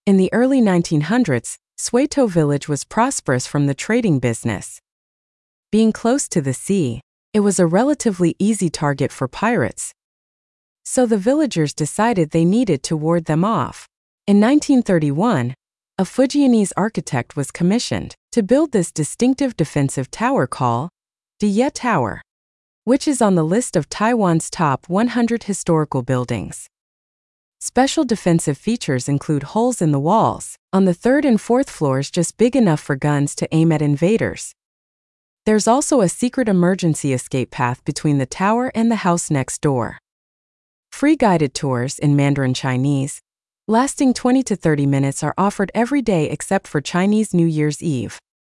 In the early 1900s, Soweto village was prosperous from the trading business. Being close to the sea, it was a relatively easy target for pirates. So the villagers decided they needed to ward them off. In 1931, a Fujianese architect was commissioned to build this distinctive defensive tower called Diye Tower, which is on the list of Taiwan's top 100 historical buildings. Special defensive features include holes in the walls on the third and fourth floors just big enough for guns to aim at invaders. There's also a secret emergency escape path between the tower and the house next door. Free guided tours in Mandarin Chinese, lasting 20 to 30 minutes, are offered every day except for Chinese New Year's Eve.